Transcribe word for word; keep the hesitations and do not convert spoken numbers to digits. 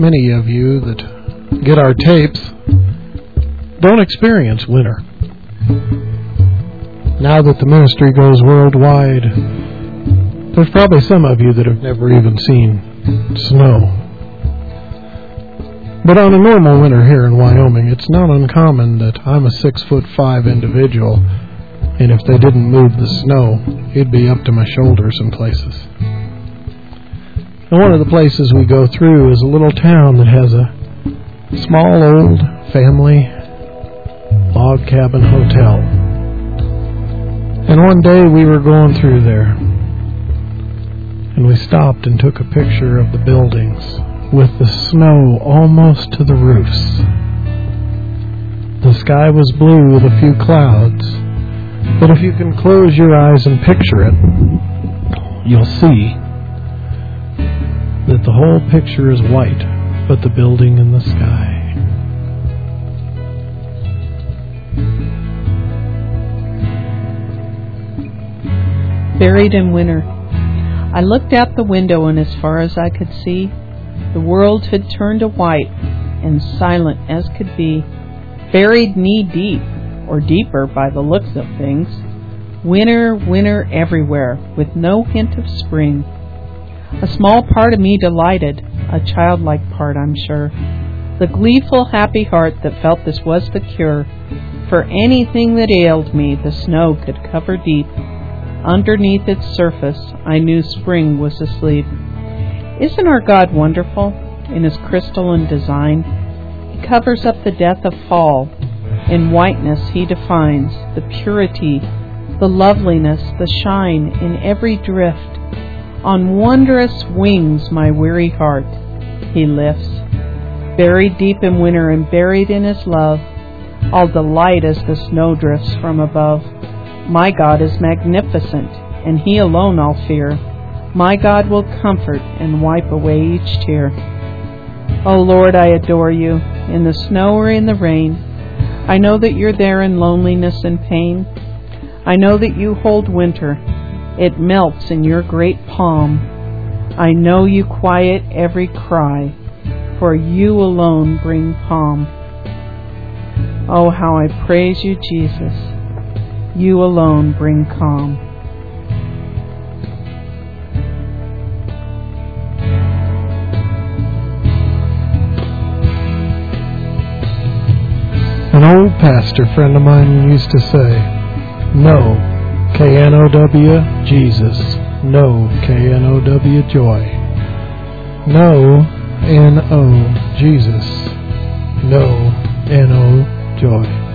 many of you that get our tapes don't experience winter. Now that the ministry goes worldwide, there's probably some of you that have never even seen snow. But on a normal winter here in Wyoming, it's not uncommon that I'm a six foot five individual, and if they didn't move the snow, it'd be up to my shoulders in places. And one of the places we go through is a little town that has a small old family log cabin hotel. And one day we were going through there, and we stopped and took a picture of the buildings with the snow almost to the roofs. The sky was blue with a few clouds, but if you can close your eyes and picture it, you'll see that the whole picture is white, but the building in the sky. Buried in winter. I looked out the window, and as far as I could see, the world had turned to white and silent as could be, buried knee-deep, or deeper by the looks of things. Winter, winter everywhere, with no hint of spring. A small part of me delighted, a childlike part, I'm sure. The gleeful, happy heart that felt this was the cure. For anything that ailed me, the snow could cover deep. Underneath its surface, I knew spring was asleep. Isn't our God wonderful in His crystalline design? He covers up the death of fall. In whiteness He defines the purity, the loveliness, the shine in every drift. On wondrous wings my weary heart He lifts. Buried deep in winter and buried in His love, I'll delight as the snow drifts from above. My God is magnificent, and He alone I'll fear. My God will comfort and wipe away each tear. O Lord, I adore You, in the snow or in the rain. I know that You're there in loneliness and pain. I know that You hold winter. It melts in Your great palm. I know You quiet every cry, for You alone bring calm. Oh, how I praise You, Jesus. You alone bring calm. An old pastor friend of mine used to say, "No, K N O W, Jesus. No, K N O W, joy. No, N O, Jesus. No, N O, joy."